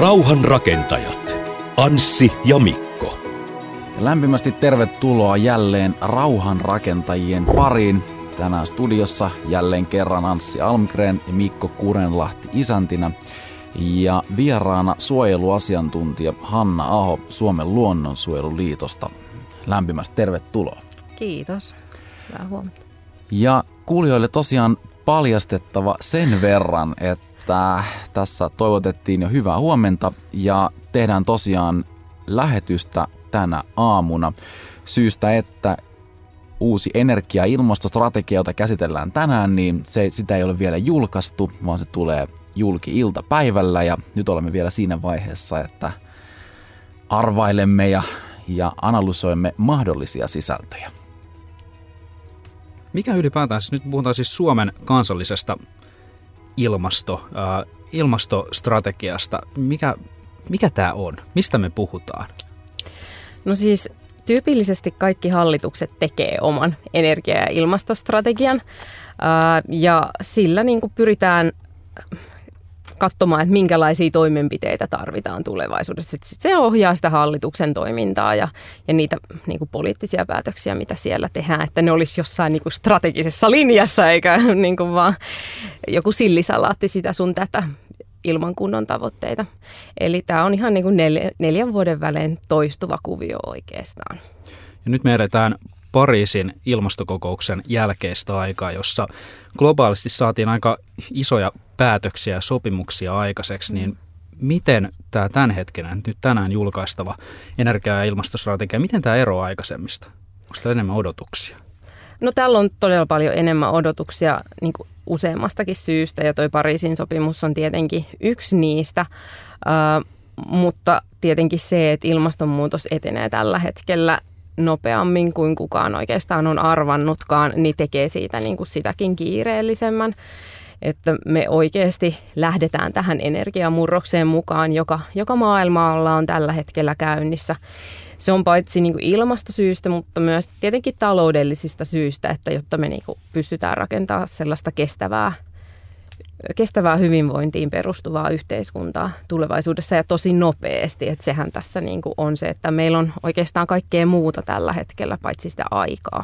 Rauhanrakentajat. Anssi ja Mikko. Lämpimästi tervetuloa jälleen rauhanrakentajien pariin. Tänään studiossa jälleen kerran Anssi Almgren ja Mikko Kurenlahti isäntinä. Ja vieraana suojeluasiantuntija Hanna Aho Suomen luonnonsuojeluliitosta. Lämpimästi tervetuloa. Kiitos. Hyvää huomenta. Ja kuulijoille tosiaan paljastettava sen verran, että tässä toivotettiin jo hyvää huomenta ja tehdään tosiaan lähetystä tänä aamuna syystä, että uusi energia- ja ilmastostrategia, jota käsitellään tänään, niin sitä ei ole vielä julkaistu, vaan se tulee julki iltapäivällä ja nyt olemme vielä siinä vaiheessa, että arvailemme ja analysoimme mahdollisia sisältöjä. Mikä ylipäätään, nyt puhutaan siis Suomen kansallisesta ilmastostrategiasta. Mikä tämä on? Mistä me puhutaan? No siis tyypillisesti kaikki hallitukset tekee oman energia- ja ilmastostrategian ja sillä niin kuin pyritään katsomaan, että minkälaisia toimenpiteitä tarvitaan tulevaisuudessa. Sitten se ohjaa sitä hallituksen toimintaa ja niitä niin kuin poliittisia päätöksiä, mitä siellä tehdään, että ne olisi jossain niin kuin strategisessa linjassa, eikä niin kuin vaan joku sillisalaatti sitä sun tätä ilman kunnon tavoitteita. Eli tämä on ihan niin kuin 4 vuoden välein toistuva kuvio oikeastaan. Ja nyt me edetään Pariisin ilmastokokouksen jälkeistä aikaa, jossa globaalisti saatiin aika isoja päätöksiä ja sopimuksia aikaiseksi, niin miten tämä tämänhetkinen, nyt tänään julkaistava energia- ja ilmastostrategia, miten tämä eroaa aikaisemmista? Onko tämä enemmän odotuksia? No täällä on todella paljon enemmän odotuksia niin kuin useammastakin syystä ja toi Pariisin sopimus on tietenkin yksi niistä, mutta tietenkin se, että ilmastonmuutos etenee tällä hetkellä nopeammin kuin kukaan oikeastaan on arvannutkaan, niin tekee siitä niin kuin sitäkin kiireellisemmän. Että me oikeasti lähdetään tähän energiamurrokseen mukaan, joka maailmalla on tällä hetkellä käynnissä. Se on paitsi niin kuin ilmastosyistä, mutta myös tietenkin taloudellisista syistä, että jotta me niin kuin pystytään rakentamaan sellaista kestävää hyvinvointiin perustuvaa yhteiskuntaa tulevaisuudessa ja tosi nopeasti. Että sehän tässä niin kuin on se, että meillä on oikeastaan kaikkea muuta tällä hetkellä, paitsi sitä aikaa.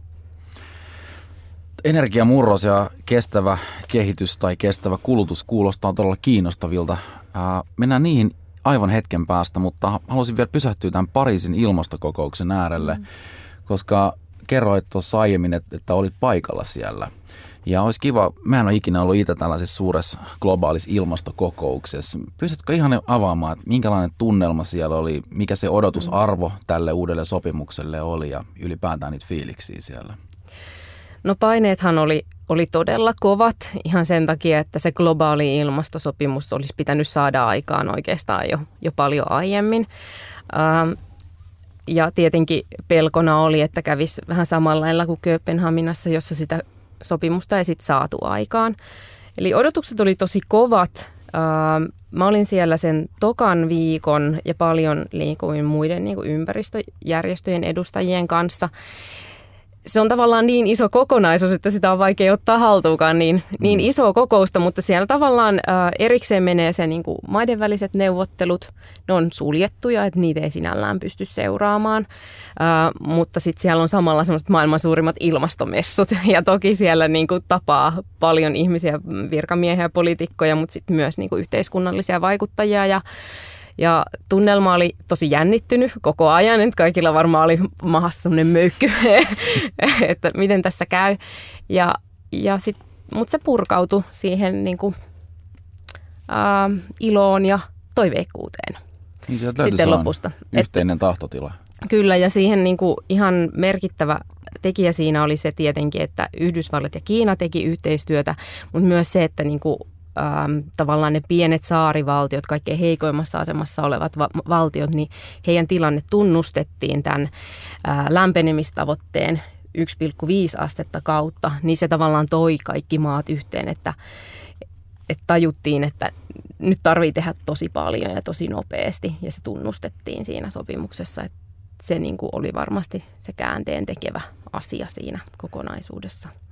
Energiamurros ja kestävä kehitys tai kestävä kulutus kuulostaa todella kiinnostavilta. Mennään niihin aivan hetken päästä, mutta haluaisin vielä pysähtyä tämän Pariisin ilmastokokouksen äärelle, koska kerroit tuossa aiemmin, että olit paikalla siellä. Ja olisi kiva, mä en ole ikinä ollut itse tällaisessa suuressa globaalissa ilmastokokouksessa. Pystytkö ihan avaamaan, että minkälainen tunnelma siellä oli, mikä se odotusarvo tälle uudelle sopimukselle oli ja ylipäätään niitä fiiliksiä siellä? No paineethan oli todella kovat ihan sen takia, että se globaali ilmastosopimus olisi pitänyt saada aikaan oikeastaan jo paljon aiemmin. Ja tietenkin pelkona oli, että kävisi vähän samalla lailla kuin Kööpenhaminassa, jossa sitä sopimusta ei sitten saatu aikaan. Eli odotukset oli tosi kovat. Mä olin siellä sen tokan viikon ja paljon liikuin muiden niin kuin ympäristöjärjestöjen edustajien kanssa. Se on tavallaan niin iso kokonaisuus, että sitä on vaikea ottaa haltuukaan niin isoa kokousta, mutta siellä tavallaan erikseen menee se niin kuin maiden väliset neuvottelut. Ne on suljettuja, että niitä ei sinällään pysty seuraamaan, mutta sitten siellä on samalla semmoiset maailman suurimmat ilmastomessut ja toki siellä niin kuin tapaa paljon ihmisiä, virkamiehiä, poliitikkoja, mutta sitten myös niin kuin yhteiskunnallisia vaikuttajia ja tunnelma oli tosi jännittynyt koko ajan, että kaikilla varmaan oli mahassa semmoinen möykky, että miten tässä käy. Mutta se purkautui siihen niin kuin, iloon ja toiveikkuuteen Niin sieltä sitten lopusta. Yhteinen tahtotila. Kyllä, ja siihen niin kuin ihan merkittävä tekijä siinä oli se tietenkin, että Yhdysvallat ja Kiina teki yhteistyötä, mutta myös se, että niin kuin tavallaan ne pienet saarivaltiot, kaikkein heikoimmassa asemassa olevat valtiot, niin heidän tilanne tunnustettiin tämän lämpenemistavoitteen 1,5 astetta kautta, niin se tavallaan toi kaikki maat yhteen, että tajuttiin, että nyt tarvii tehdä tosi paljon ja tosi nopeasti, ja se tunnustettiin siinä sopimuksessa, että se niin kuin oli varmasti se käänteen tekevä asia siinä kokonaisuudessa.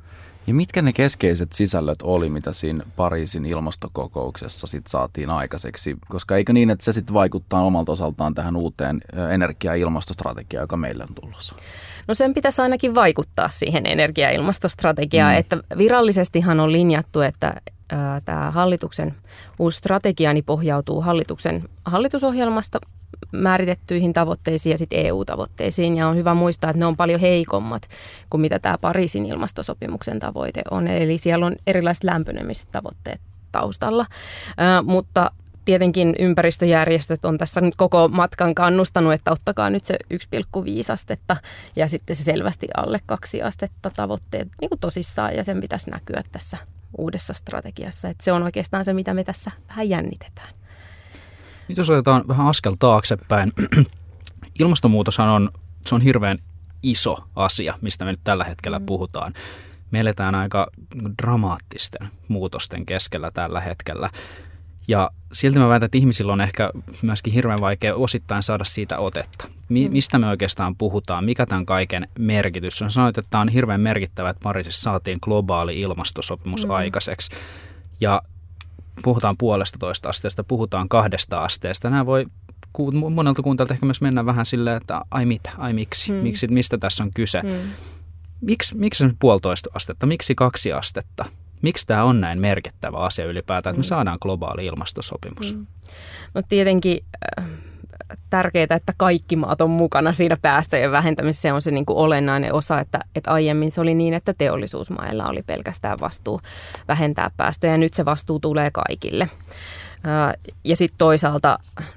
Ja mitkä ne keskeiset sisällöt oli, mitä siinä Pariisin ilmastokokouksessa sit saatiin aikaiseksi? Koska eikö niin, että se sitten vaikuttaa omalta osaltaan tähän uuteen energia- ja ilmastostrategiaan, joka meillä on tulossa? No sen pitäisi ainakin vaikuttaa siihen energia- ja ilmastostrategiaan, että virallisestihan on linjattu, että tämä hallituksen uusi strategia niin pohjautuu hallituksen hallitusohjelmasta määritettyihin tavoitteisiin ja sitten EU-tavoitteisiin. Ja on hyvä muistaa, että ne on paljon heikommat kuin mitä tämä Pariisin ilmastosopimuksen tavoite on. Eli siellä on erilaiset lämpenemistavoitteet taustalla, mutta tietenkin ympäristöjärjestöt on tässä nyt koko matkan kannustanut, että ottakaa nyt se 1,5 astetta ja sitten se selvästi alle 2 astetta tavoitteet niin kuin tosissaan ja sen pitäisi näkyä tässä uudessa strategiassa. Että se on oikeastaan se, mitä me tässä vähän jännitetään. Nyt jos otetaan vähän askel taaksepäin, ilmastonmuutoshan on hirveän iso asia, mistä me nyt tällä hetkellä puhutaan. Me eletään aika dramaattisten muutosten keskellä tällä hetkellä. Ja silti mä väitän, että ihmisillä on ehkä myöskin hirveän vaikea osittain saada siitä otetta. Mistä me oikeastaan puhutaan? Mikä tämän kaiken merkitys on? Sanoit, että tämä on hirveän merkittävä, että Pariisissa saatiin globaali ilmastosopimus aikaiseksi. Ja puhutaan 1,5 asteesta, puhutaan 2 asteesta. Nämä voi monelta kuuntelta ehkä myös mennä vähän silleen, että miksi, mistä tässä on kyse. Miksi se 1,5 astetta, miksi 2 astetta? Miksi tämä on näin merkittävä asia ylipäätään, että me saadaan globaali ilmastosopimus? No tietenkin tärkeää, että kaikki maat on mukana siinä päästöjen vähentämisessä. Se on se niin kuin olennainen osa, että aiemmin se oli niin, että teollisuusmailla oli pelkästään vastuu vähentää päästöjä ja nyt se vastuu tulee kaikille. Ja sitten toisaalta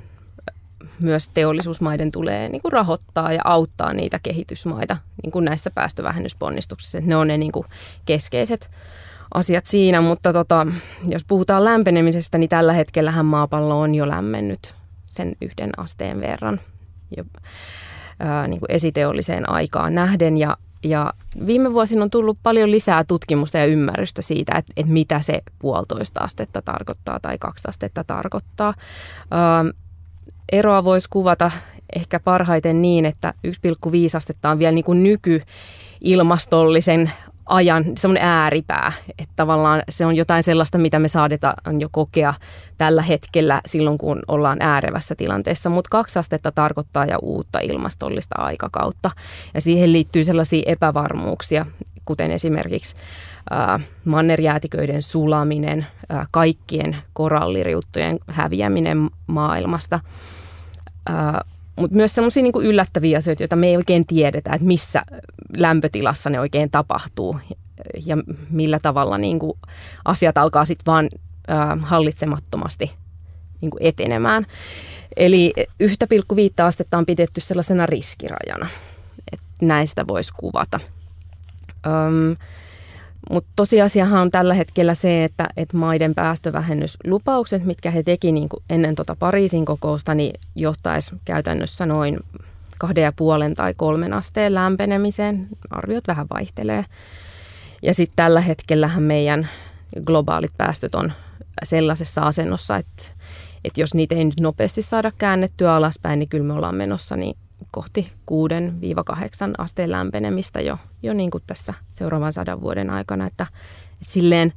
myös teollisuusmaiden tulee niin kuin rahoittaa ja auttaa niitä kehitysmaita niin kuin näissä päästövähennysponnistuksissa. Ne on ne niin kuin keskeiset asiat siinä, mutta jos puhutaan lämpenemisestä, niin tällä hetkellähän maapallo on jo lämmennyt sen 1 asteen verran jo, niin kuin esiteolliseen aikaan nähden. Ja viime vuosina on tullut paljon lisää tutkimusta ja ymmärrystä siitä, että mitä se 1,5 astetta tarkoittaa tai 2 astetta tarkoittaa. Eroa voisi kuvata ehkä parhaiten niin, että 1,5 astetta on vielä niin kuin nykyilmastollisen ajan semmoinen ääripää, että tavallaan se on jotain sellaista, mitä me saadetaan jo kokea tällä hetkellä silloin, kun ollaan äärevässä tilanteessa, mutta 2 astetta tarkoittaa jo uutta ilmastollista aikakautta ja siihen liittyy sellaisia epävarmuuksia, kuten esimerkiksi mannerjäätiköiden sulaminen, kaikkien koralliriuttojen häviäminen maailmasta, mutta myös sellaisia niin kuin yllättäviä asioita, joita me ei oikein tiedetä, että missä lämpötilassa ne oikein tapahtuu ja millä tavalla niin kuin asiat alkaa sitten vaan hallitsemattomasti niin kuin etenemään. Eli 1,5 astetta on pidetty sellaisena riskirajana, että näistä voisi kuvata. Mutta tosiasiahan on tällä hetkellä se, että maiden päästövähennyslupaukset, mitkä he teki niin kuin ennen Pariisin kokousta, niin johtaisi käytännössä noin 2,5 tai 3 asteen lämpenemiseen. Arviot vähän vaihtelee. Ja sitten tällä hetkellähän meidän globaalit päästöt on sellaisessa asennossa, että jos niitä ei nyt nopeasti saada käännettyä alaspäin, niin kyllä me ollaan menossa niin kohti 6-8 asteen lämpenemistä jo niin kuin tässä seuraavan 100 vuoden aikana, että silleen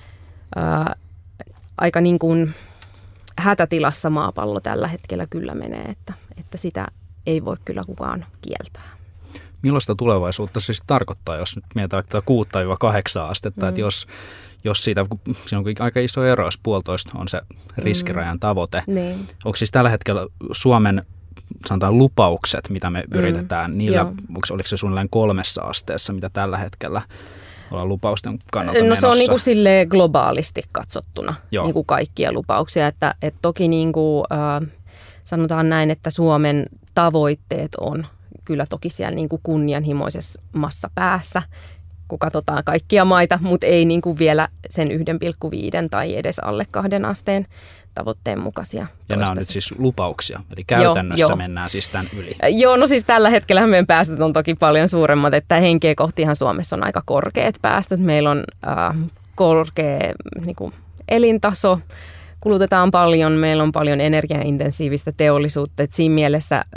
aika niin kuin hätätilassa maapallo tällä hetkellä kyllä menee, että sitä ei voi kyllä kukaan kieltää. Millaista tulevaisuutta se siis tarkoittaa, jos nyt mietitään 6-8 astetta, että jos siitä, siinä on aika iso ero, jos 1,5 on se riskirajan tavoite. Niin. Onko siis tällä hetkellä Suomen sanotaan lupaukset, mitä me yritetään, niillä, oliko se suunnilleen 3 asteessa, mitä tällä hetkellä ollaan lupausten kannalta menossa? Se on niin kuin silleen globaalisti katsottuna niin kuin kaikkia lupauksia, että toki niin kuin, sanotaan näin, että Suomen tavoitteet on kyllä toki siellä niin kuin kunnianhimoisessa päässä, kun katsotaan kaikkia maita, mutta ei niin kuin vielä sen 1,5 tai edes alle 2 asteen tavoitteen mukaisia. Ja nämä on nyt siis lupauksia, eli käytännössä mennään siis tämän yli. Joo, no siis tällä hetkellä meidän päästöt on toki paljon suuremmat, että henkeä kohtihan Suomessa on aika korkeat päästöt. Meillä on korkea niin kuin elintaso, kulutetaan paljon, meillä on paljon energiaintensiivistä teollisuutta, että siinä mielessä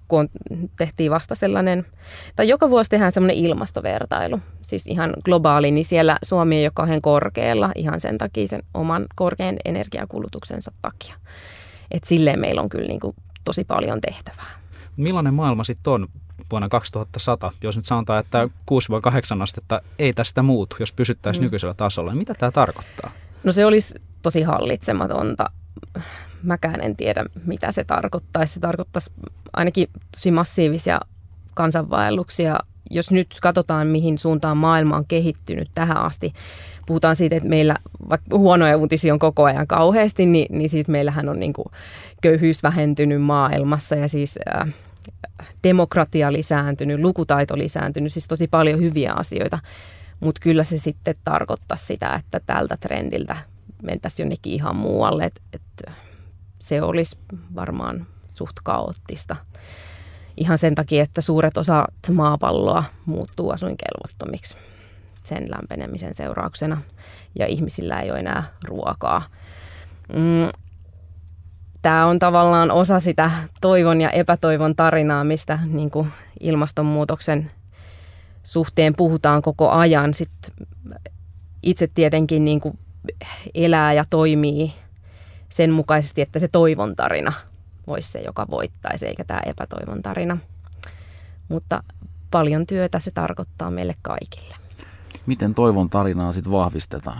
kun tehtiin vasta sellainen, tai joka vuosi tehdään sellainen ilmastovertailu, siis ihan globaali, niin siellä Suomi ei ole kauhean korkealla ihan sen takia, sen oman korkean energiakulutuksensa takia. Että silleen meillä on kyllä niin kuin tosi paljon tehtävää. Millainen maailma sitten on vuonna 2100, jos nyt sanotaan, että 6-8 astetta ei tästä muutu, jos pysyttäisiin nykyisellä tasolla, niin mitä tämä tarkoittaa? No se olisi tosi hallitsematonta. Mäkään en tiedä, mitä se tarkoittaisi. Se tarkoittaisi ainakin tosi massiivisia kansanvaelluksia. Jos nyt katsotaan, mihin suuntaan maailma on kehittynyt tähän asti, puhutaan siitä, että meillä vaikka huonoja uutisia on koko ajan kauheasti, niin siitä meillähän on niin kuin köyhyys vähentynyt maailmassa ja siis demokratia lisääntynyt, lukutaito lisääntynyt, siis tosi paljon hyviä asioita. Mutta kyllä se sitten tarkoittaa sitä, että tältä trendiltä mentäisiin jonnekin ihan muualle, että se olisi varmaan suht kaoottista. Ihan sen takia, että suuret osat maapalloa muuttuu asuinkelvottomiksi sen lämpenemisen seurauksena ja ihmisillä ei ole enää ruokaa. Tämä on tavallaan osa sitä toivon ja epätoivon tarinaa, mistä niin kuin ilmastonmuutoksen suhteen puhutaan koko ajan. Sitten itse tietenkin niin kuin elää ja toimii sen mukaisesti, että se toivon tarina olisi se, joka voittaisi, eikä tämä epätoivon tarina. Mutta paljon työtä se tarkoittaa meille kaikille. Miten toivon tarinaa sitten vahvistetaan?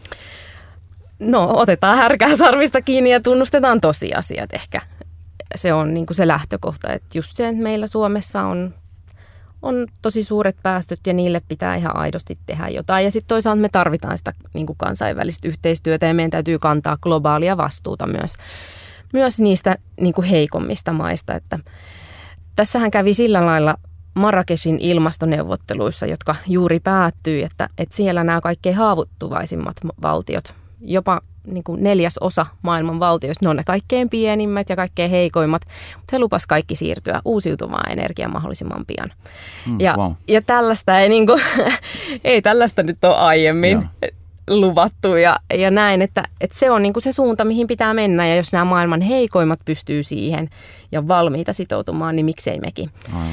No, otetaan härkää sarvista kiinni ja tunnustetaan tosiasiat ehkä. Se on niin kuin se lähtökohta, että just se, että meillä Suomessa on tosi suuret päästöt ja niille pitää ihan aidosti tehdä jotain. Ja sitten toisaalta me tarvitaan sitä niin kuin kansainvälistä yhteistyötä ja meidän täytyy kantaa globaalia vastuuta myös niistä niin kuin heikommista maista. Että tässähän kävi sillä lailla Marrakeshin ilmastoneuvotteluissa, jotka juuri päättyi, että siellä nämä kaikkein haavoittuvaisimmat valtiot, jopa niin kuin 1/4 maailman valtioista, ne on ne kaikkein pienimmät ja kaikkein heikoimmat, mutta he lupasivat kaikki siirtyä uusiutuvaan energiaan mahdollisimman pian. Ja tällaista ei, niin kuin, ei tällaista nyt ole aiemmin luvattu ja näin, että se on niin kuin se suunta, mihin pitää mennä ja jos nämä maailman heikoimmat pystyy siihen ja valmiita sitoutumaan, niin miksei mekin.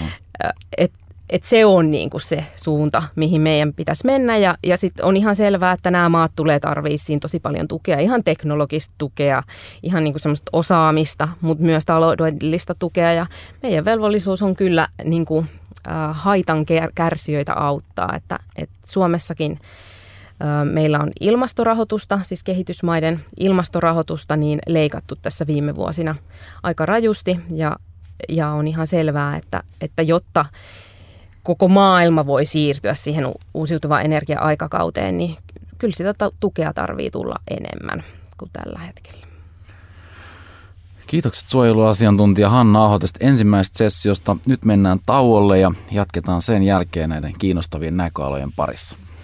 Että se on niin kuin se suunta, mihin meidän pitäisi mennä ja sitten on ihan selvää, että nämä maat tulee tarvitsemaan tosi paljon tukea, ihan teknologista tukea, ihan niin kuin semmoista osaamista, mutta myös taloudellista tukea ja meidän velvollisuus on kyllä niin kuin, haitan kärsijöitä auttaa, että Suomessakin meillä on ilmastorahoitusta, siis kehitysmaiden ilmastorahoitusta niin leikattu tässä viime vuosina aika rajusti ja on ihan selvää, että jotta koko maailma voi siirtyä siihen uusiutuvaan energia-aikakauteen, niin kyllä sitä tukea tarvitsee tulla enemmän kuin tällä hetkellä. Kiitokset suojeluasiantuntija Hanna Aho tästä ensimmäisestä sessiosta. Nyt mennään tauolle ja jatketaan sen jälkeen näiden kiinnostavien näköalojen parissa.